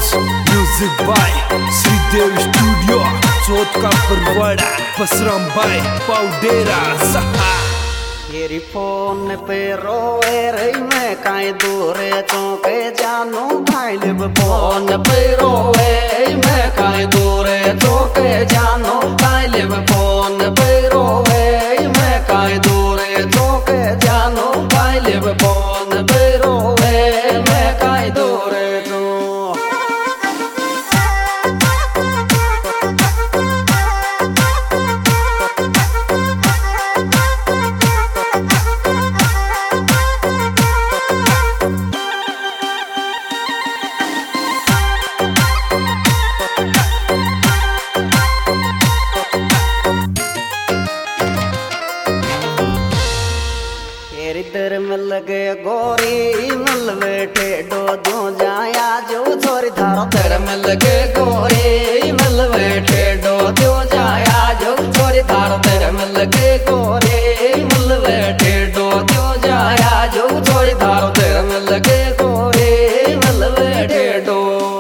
Music by Shridev studio Chauth का Parwara Basram bye पाउडेरा सहा। तेरी फोन पे रोए रही मैं काई दूरे चौके जानू भाई लिब फोन पे रोए मैं काई दूरे चौके जानू भाई लिब फोन पे रोए मैं काई दूरे चौके जानू भाई लिब फोन पे रोए मैं काई दूरे दर मिल गए गोरी मिल बैठे डो दो जाया जो छोरी थारो दर मिल गए गोरी मिल बैठे डो दो जाया जो छोरी थारो दर मिल गए गोरी मिल बैठे डो दो जाया जो छोरी थारो दर मिल गए गोरी मिल बैठे डो।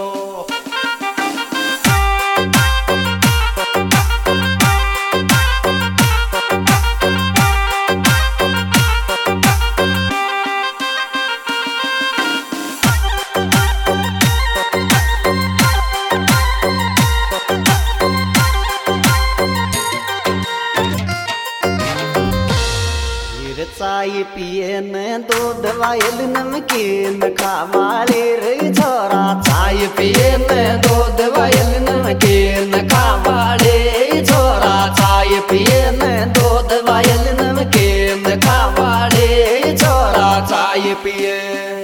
चाय पिए न दूध वायल नमकीन खावाले रे छोरा चाय पिए न दूध वायल नमकीन खावाले छोरा चाय पिए न दूध वायल नमकीन खावाले छोरा चाय पिए।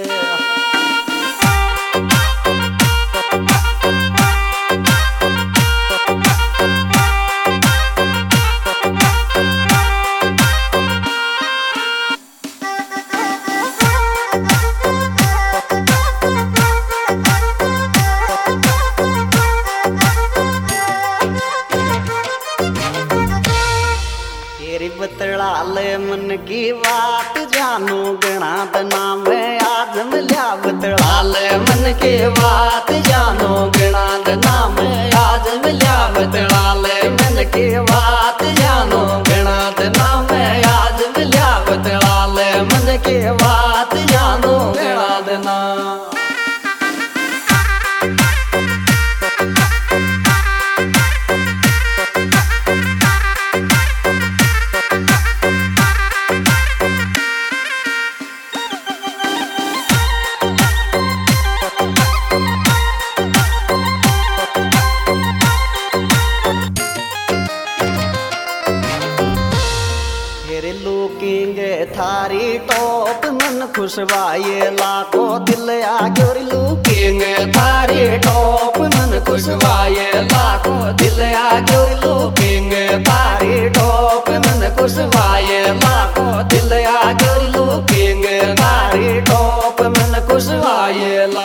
बतलाले मन की बात जानू गणा दना में आज मिल्या बतलाले मन की बात जानू गणा दना में आज मिल्या बतलाले मन की बात जानू गणा दना में आज मिल्या बतलाले मन की बात जानू गणा दना। थारी टॉप मन खुशवाए लाखों दिल आगे लुकेंग थारी टॉप मन खुशवाए लाखों दिल आगे लुकेंग थारी टॉप मन खुशवाए लाखों दिल आगे लुकेंग थारी टॉप मन खुशवाए ला।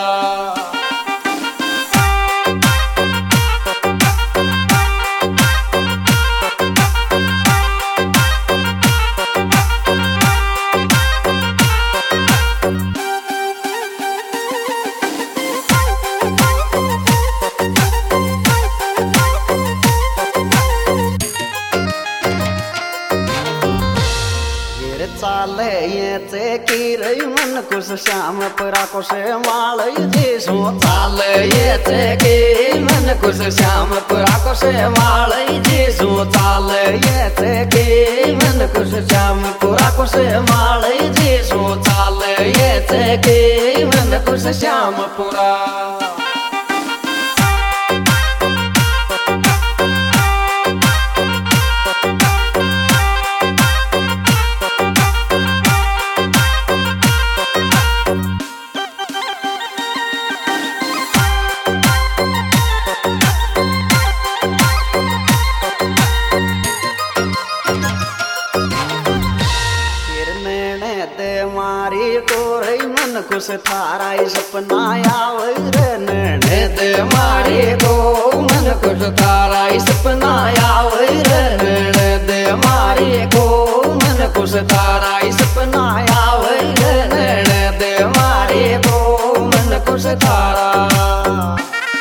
चाले ये चे की रही मन खुश श्याम परा को से माल जैसो चाले ये चे की मन खुश श्याम परा को से माल जैसो चाले ये चे की मन खुश श्याम परा को से माल जैसो चाले ये चे की मन खुश श्याम पुरा। खुश थारा सपना आवे रे नैने दे मारे को मन खुश थारा सपना आवे रे नैने दे मारे को मन खुश थारा सपना आवे रे नैने दे मारे को मन खुश थारा।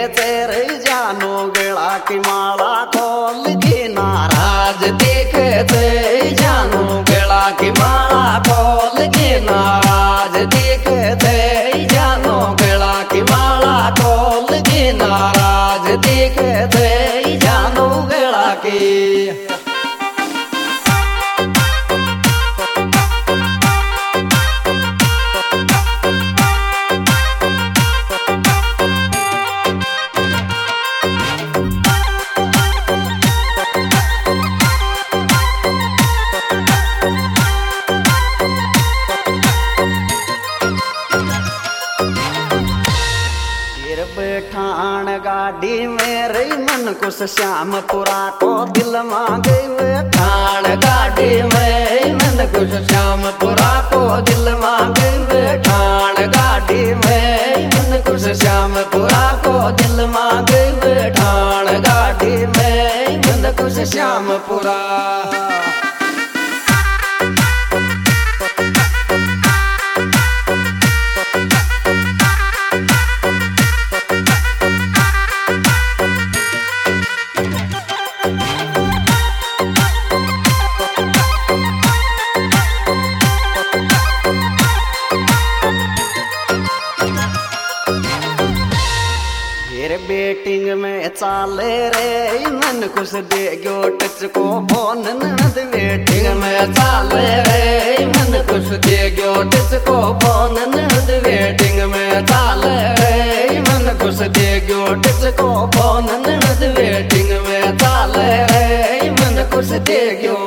तेरे जानो गला की माला खोल के नाराज देखते जानो गला की माला खोल के नाराज देखते जानो गला की माला खोल के नाराज देखते जानो गला की। बैठान गाड़ी में रही मन कुछ श्यामपुरा को दिल मांगे बैठान गाड़ी में मन कुछ श्यामपुरा को दिल मांगे बैठान गाड़ी में मन कुछ श्यामपुरा को दिल मांगे बैठान गाड़ी में मन कुछ श्यामपुरा। बेटिंग में चाले रे मन कुछ दे गयो टच को फोन ननद बेटिंग में चाले रे मन कुछ दे गयो टच को फोन ननद बेटिंग में चाले रे मन कुछ दे गयो टच को फोन ननद बेटिंग में चाले रे मन कुछ दे गयो।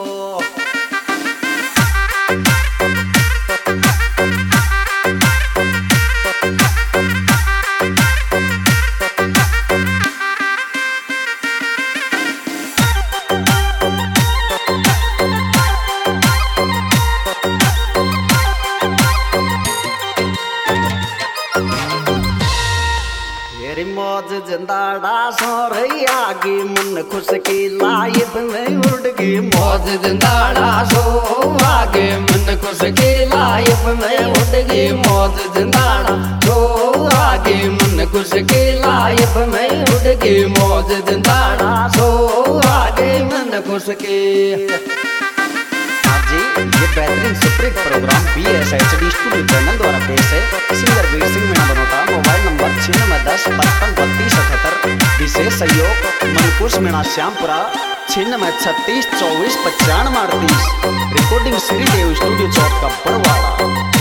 मौज जिंदाड़ा सो रही आगे मन खुश की लाइफ में उड़ गई मौज जिंदाड़ा सो आगे मन खुश की लाइफ में उड़ गई मौज जिंदाड़ा सो आगे मन खुश की लाइफ में उड़ गई मौज जिंदाड़ा सो आगे मन खुश की। ये बेहतरीन superhit programme BSHD studio channel द्वारा पेश है। Singer Veer Singh Meena Banota. Mobile number 9610553278। विशेष सहयोग मनकुश मीणा श्यामपुरा 9636249538। रिकॉर्डिंग श्रीदेव स्टूडियो चौक का बरवाड़ा।